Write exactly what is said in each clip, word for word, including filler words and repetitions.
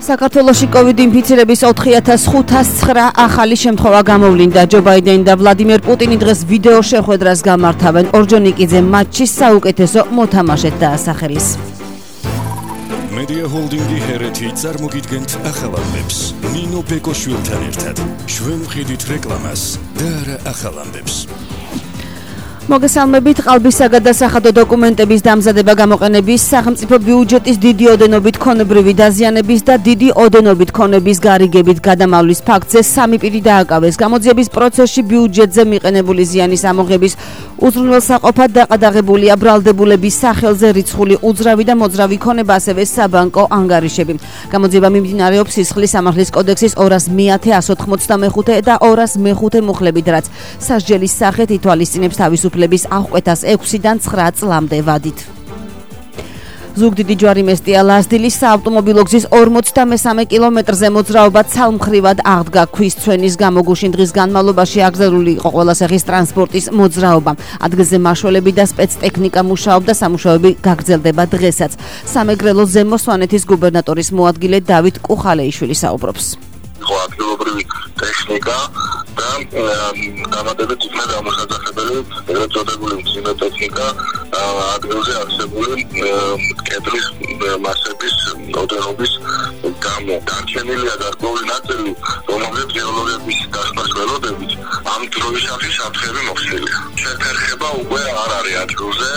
საქართველოში COVID ინფიცირების ოთხი ათას ხუთას ცხრა ახალი შემთხვევა გამოვლინდა. ჯო ბაიდენი და ვლადიმერ პუტინი დღეს ვიდეო შეხვედრას გამართავენ. ორჯონიკიძე მატჩის საუკეთესო მოთამაშედ დაასახელეს. Media Holdingi ჰერეთი წარმოგიდგენთ ახალამბებს. ნინო ბეკოშვილთან ერთად. ჩვენ ვყიდით რეკლამას და არა ახალამბებს. მოგესალმებით. ყალბისაგან და სახადო დოკუმენტების დამზადება გამოყენების სახელმწიფო ბიუჯეტის დიდი ოდენობით ქონებრივი დაზიანების და დიდი ოდენობით ქონების გარიგებით გადამავლის ფაქტზე სამი პირი დააკავეს. გამოძიების პროცესში ბიუჯეტზე მიყენებული ზიანის ამოღების უზრუნველსაყოფად დაყადაღებულია ბრალდებულების სახელზე რიცხული უძრავი და მოძრავი ქონება, ასევე საბანკო ანგარიშები. გამოძიება მიმდინარეობს სისხლის სამართლის კოდექსის ორას მეათე, ასი ოცდამეხუთე და ორას მეხუთე მუხლებით, რაც სასჯელის სახით ითვალისწინებს თავისუფლების აღკვეთას ექვსიდან ცხრა წლამდე ვადით. ზუგდიდი ჯვარიმესტია ლაზდილის საავტომობილო გზის ორმოცდამესამე კილომეტრზე მოძრაობა ცალმხრივად აღდგა. ქვის ცვენის გამო გუშინ დღის განმავლობაში აგზელული იყო ყველა სახის ტრანსპორტის მოძრაობა. ადგილზე მაშველები და სპეცტექნიკა მუშაობდა, სამუშაოები გაგრძელდება დღესაც. სამეგრელო ზემო სვანეთის გუბერნატორის მოადგილე დავით კუხალეიშვილი საუბრობს. ადგილობრივი ტექნიკა და დამატებით იქნა დამახასიათებელი ეგრეთ წოდებული მძიმე ტექნიკა ადგილზე არსებული კედლის მასების ოდენობის გამო. დარჩენილია გარკვეული ნაწილი, რომელზეც გეოლოგების დაშფას ველოდებით ამ დროისათვის საფრთხები მოხსნილია. შეთერხება უკვე არ არის ადგილზე,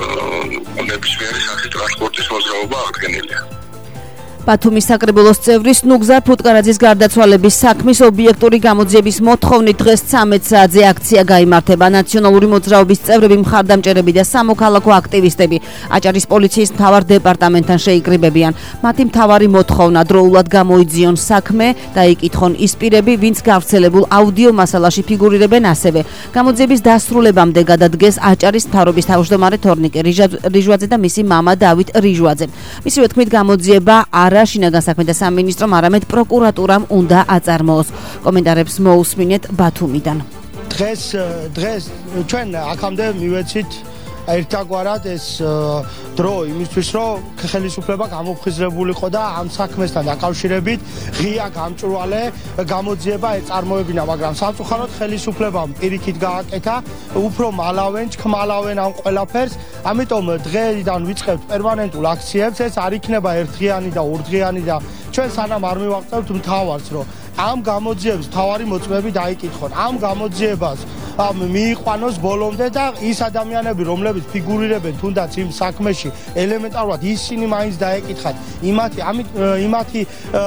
ნებისმიერი სახის ტრანსპორტის მოძრაობა აღდგენილია. ბათუმის საკრებულოს წევრი სნუგზარ ფუტკარაძის გარდაცვალების საქმის ობიექტური გამოძიების მოთხოვნით დღეს ცამეტ საათზე აქცია გაიმართება. ნაციონალური მოძრაობის წევრები, მხარდამჭერები და სამოქალაქო აქტივისტები აჭარის პოლიციის მთავარ დეპარტამენტთან შეიკრიბებიან. მათი მთავარი მოთხოვნა დროულად გამოიძიონ საქმე და იკითხონ ის პირები, ვინც გავრცელებულ აუდიო მასალაში ფიგურირებენ, ასევე გამოძიების დასრულებამდე გადადგეს აჭარის მთავრობის თავმჯდომარე თორნიკე რიჟვაძე და მისი მამა დავით რიჟვაძე. მისივე თქმით, გამოძიება არა შინაგან საქმეთა სამინისტრომ, არამედ პროკურატურამ უნდა აწარმოოს. კომენტარებს მოусმინეთ ბათუმიდან. დღეს დღეს ჩვენ აქამდე მივეცით ერთგვარად ეს დრო იმისთვის, რომ ხელისუფლება გამოფხიზლებულიყო და ამ საქმესთან დაკავშირებით ღია გამჭვირვალე გამოძიება ეწარმოებინა, მაგრამ სამწუხაროდ ხელისუფლებამ პირიქით გააკეთა, უფრო მალავენ, ჩქმალავენ ამ ყველაფერს. ამიტომ დღეიდან ვიწყებთ პერმანენტულ აქციებს. ეს არ იქნება ერთდღიანი და ორდღიანი და ჩვენ სანამ არ მივაღწევთ მთავარს, რომ ამ გამოძიების მთავარი მოწმეები დაიკითხონ. ამ გამოძიებას მიიყვანოს ბოლომდე და ის ადამიანები, რომლებიც ფიგურირებენ თუნდაც იმ საქმეში, ელემენტარულად ისინი მაინც დაეკითხათ. იმათი იმათი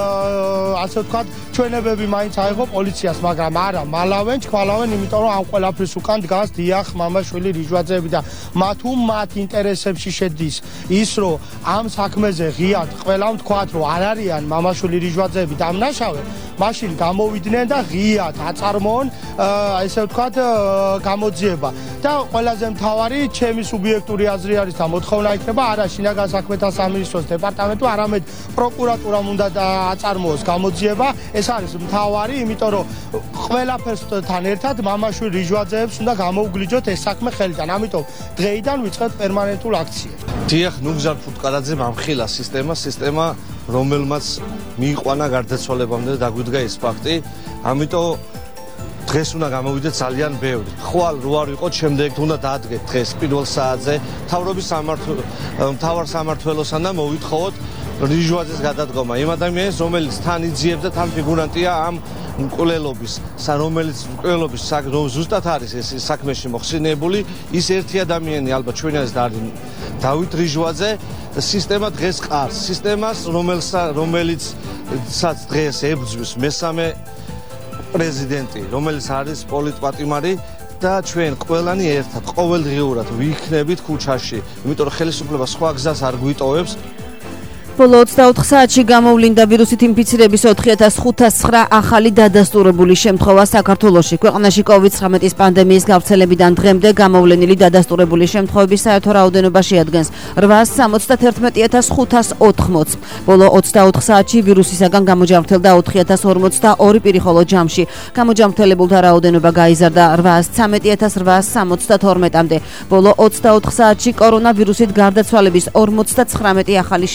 ასე ვთქვათ, ჩვენებები მაინც აიღო პოლიციას, მაგრამ არა მალავენ, ჩქვალავენ, იმიტომ რომ ამ ყველაფრის უკან დგას დიახ მამა-შვილი რიჟვაძეები და მათ უმათ ინტერესებში შედის ის, რომ ამ საქმეზე ღიად ყველამ თქვათ, რომ არ არიან მამა-შვილი რიჟვაძეები დამნაშავე, მაშინ გამოვიდნენ და ღიად აწარმოონ ესე ვთქვათ გამოძიება. და ყველაზე მთავარი ჩემი სუბიექტური აზრი არის და მოთხოვნა იქნება არა შინაგან საქმეთა სამინისტროს დეპარტამენტმა, არამედ პროკურატურამ უნდა აწარმოოს გამოძიება. ეს არის მთავარი, იმიტომ რომ ყველაფერსთან ერთად მამა-შვილი რიჟვაძეებს უნდა გამოუგლიჯოთ ეს საქმე ხელიდან. ამიტომ დღეიდან ვიწყებთ პერმანენტულ აქციებს. დიახ, ნუგზარ ფუტკარაძემ ამხილა სისტემა, სისტემა რომელმაც მიიყვანა გარდაცვალებამდე და დაგვიდგა ეს ფაქტი. ამიტომ დღეს უნდა გამოვიდეთ ძალიან ბევრი. ხვალ რო არ ვიყოთ, შემდეგ უნდა დაადგეთ დღეს პირველ საათზე მთავრობის მთავარ სამმართველოსთან და მოვითხოვოთ რიჟვაძეს გადადგომა. იმ ადამიანს, რომელიც თან იძიებს და თან ფიგურანტია ამ მკვლელობის, რომელიც მკვლელობის ზუსტად არის ეს საქმეში მოხსენიებული, ის ერთი ადამიანი ალბათ ჩვენი აზრით არის დავით რიჟვაძე. სისტემა დღეს ყარს, სისტემას, რომელიც დღეს ებრძვის მესამე პრეზიდენტი, რომელიც არის პოლიტპატიმარი და ჩვენ ყველანი ერთად ყოველდღიურად ვიქნებით ქუჩაში, იმიტომ რომ ხელისუფლება სხვა გზას არ გვიტოვებს. ბოლო ოცდაოთხ საათში გამოვლინდა ვირუსით ინფიცირების ოთხი ათას ხუთას ცხრა ახალი დადასტურებული შემთხვევა საქართველოში. ქვეყანაში კოვიდ ცხრამეტის პანდემიის გავრცელებიდან დღემდე გამოვლენილი დადასტურებული შემთხვევების საერთო რაოდენობა შეადგენს რვაას სამოცდათერთმეტი ათას ხუთას ოთხმოცს. ბოლო ოცდაოთხ საათში ვირუსისაგან გამოჯანმრთელდა ოთხი ათას ორმოცდაორი პირი, ხოლო ჯამში გამოჯანმრთელებულთა რაოდენობა გაიზარდა რვაას ცამეტი ათას რვაას სამოცდათორმეტამდე. ბოლო ოცდაოთხ საათში კორონავირუსით გარდაცვალების ორმოცდაცხრამეტი ახალი შემთხვევა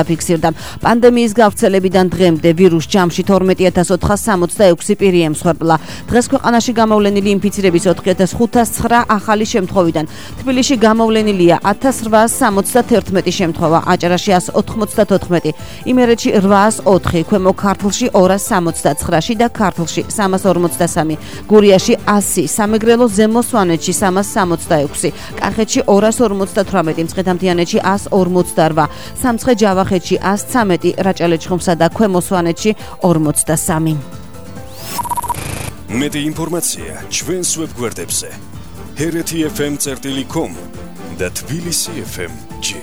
გადაფიქსირდა. პანდემიის გავრცელებიდან დღემდე ვირუს ჯამში თორმეტი ათას ოთხას სამოცდაექვსი პირი ემსხვერპლა. დღეს ქვეყანაში გამოვლენილი ინფიცირების ოთხი ათას ხუთას ცხრა ახალი შემთხვევიდან. თბილისში გამოვლენილია ათას რვაას სამოცდათერთმეტი შემთხვევა, აჭარაში ას ოთხმოცდათოთხმეტი, იმერეთში რვაას ოთხი, ქვემო ქართლში ორას სამოცდაცხრაში და ქართლში სამას ორმოცდასამი, გურიაში ასი, სამეგრელო ზემო სვანეთში სამას სამოცდაექვსი, კახეთში ორას ორმოცდათვრამეტი, მცხეთ-ამთიანეთში ას ორმოცდარვა, სამცხე-ჯავახეთში ას ცამეტი, რაჭა-ლეჩხუმსა და ქვემო სვანეთში ორმოცდასამი. მეტი ინფორმაცია ჩვენს ვებგვერდებზე ჰერეთი ეფ ემ წერტილი კომ და თბილისი ეფ ემ ჯი.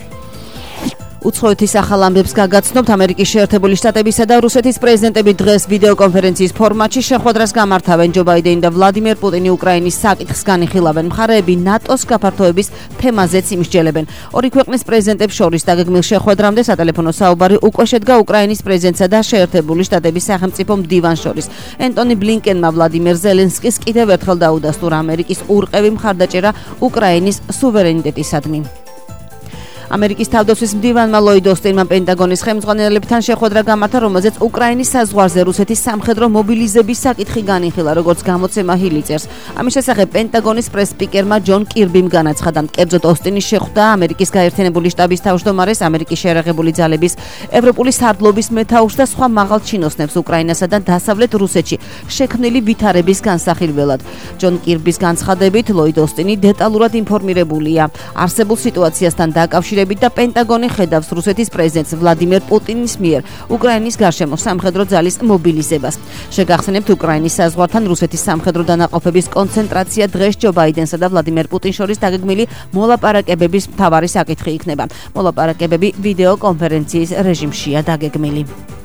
უცხოეთის ახალ ამბებს გაგაცნობთ. ამერიკის შეერთებული შტატებისა და რუსეთის პრეზიდენტები დღეს ვიდეოკონფერენციის ფორმატში შეხვედრას გამართავენ. ჯო ბაიდენი და ვლადიმერ პუტინი უკრაინის საკითხს განიხილავენ. მხარეები ნატოს გაფართოების თემაზეც იმსჯელებენ. ორი ქვეყნის პრეზიდენტებს შორის დაგეგმილ შეხვედრამდე სატელეფონო საუბარი უკვე შედგა უკრაინის პრეზიდენტსა და შეერთებული შტატების სახელმწიფო მდივანს შორის. ენტონი ბლინკენმა ვლადიმერ ზელენსკის კიდევ ერთხელ დაუდასტურა ამერიკის ურყევი მხარდაჭერა უკრაინის სუვერენიტეტისადმი. ამერიკის თავდაცვის მდივანმა ლოიდ ოსტინმა პენტაგონის ხელმძღვანელებთან შეხვედრა გამართა, რომელზეც უკრაინის საზღვარზე რუსეთის სამხედრო მობილიზების საკითხი განიხილა, როგორც გამოცემა ჰილი წერს. ამის შესახებ პენტაგონის პრეს-სპიკერმა ჯონ კირბიმ განაცხადა. კერძოდ ოსტინის შეხვდა ამერიკის გაერთიანებული შტაბის თავმჯდომარეს, ამერიკის შეერაღებული ძალების, ევროპული სარდლობის მეთაურს და სხვა მაღალ ჩინოსნებს უკრაინასა და დასავლეთ რუსეთში შექმნილი ვითარების განსახილველად. ჯონ კირბის განცხადებით, ლოიდ ოსტინი დეტალურად ინფორმირებულია არსებულ სიტუაციასთან დაკავშირებით და პენტაგონი ხედავს რუსეთის პრეზიდენტს ვლადიმერ პუტინის მიერ უკრაინის გარშემო სამხედრო ძალის მობილიზებას. შეგახსენებთ, უკრაინის საზღვართან რუსეთის სამხედრო დანაყოფების კონცენტრაცია დღეს ჯო ბაიდენსა და ვლადიმერ პუტინს შორის დაგეგმილი მოლაპარაკებების მთავარი საკითხი იქნება. მოლაპარაკებები ვიდეო კონფერენციის რეჟიმშია დაგეგმილი.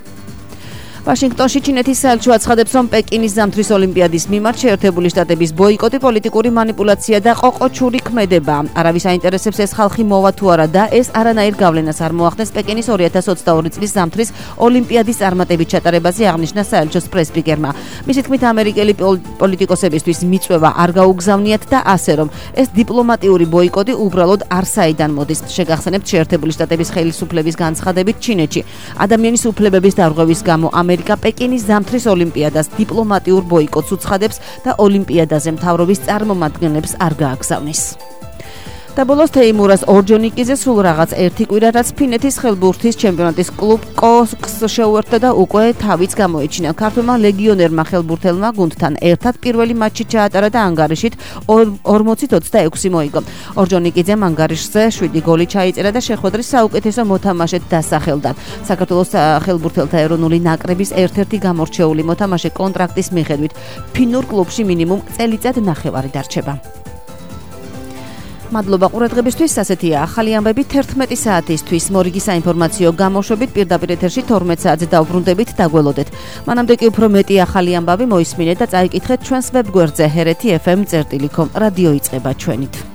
ვაშინგტონში ჩინეთის საელჩო აცხადებს, რომ პეკინის ზამთრის ოლიმპიადის მიმართ შეერთებული შტატების ბოიკოტი პოლიტიკური манипуляცია და ყოყოჩური ქმედება. არავის აინტერესებს ეს ხალხი მოვა თუ არა და ეს არანაირ გავლენას არ მოახდენს პეკინის ორი ათას ოცდაორი წლის ზამთრის ოლიმპიადის წარმატებით ჩატარებაზე, აღნიშნა საელჩოს პრეს-სპიკერმა. მისი თქმით, ამერიკელი პოლიტიკოსებისთვის მიწვევა არ გაუგზავნიათ და ასე რომ ეს დიპლომატიური ბოიკოტი უბრალოდ არსაიდან მოდის. შეგახსენებთ, შეერთებული შტატების ხელისუფლების განცხადებით, ჩინეთში ადამიანის უფლებების დარღვევის გამო ამერიკა პეკინის ზამთრის ოლიმპიადას დიპლომატიურ ბოიკოტს უცხადებს და ოლიმპიადაზე მთავრობის წარმომადგენლებს არ გააგზავნის. და ბოლოს თეიმურას ორჯონიკიძე სულ რაღაც ერთი კვირა, რაც ფინეთის ხელბურთის ჩემპიონატის კლუბ კოსკს შეუერთდა და უკვე თავიც გამოიჩინა. ქართველმა ლეგიონერმა ხელბურთელმა გუნდთან ერთად პირველი მატჩი ჩაატარა და ანგარიშით ორმოცით ოცდაექვსი მოიგო. ორჯონიკიძემ ანგარიშზე შვიდი გოლი ჩაიწერა და შეხვედრის საუკეთესო მოთამაშედ დასახელდა. საქართველოს ხელბურთელთა ეროვნული ნაკრების ერთ-ერთი გამორჩეული მოთამაშე კონტრაქტის მიხედვით ფინურ კლუბში მინიმუმ წელიწად ნახევარი დარჩება. მადლობა ყურადღებისთვის. ასეთია ახალი ამბები თერთმეტი საათისთვის. მორიგი საინფორმაციო გამოშვებით პირდაპირ ეთერში თორმეტ საათზე დავბრუნდებით, დაგველოდეთ. მანამდე კი უფრო მეტი ახალი ამბავი მოისმინეთ და წაიკითხეთ ჩვენს ვებგვერდზე ჰერეთი ეფ ემ წერტილი კომ. რადიო იწყება ჩვენით.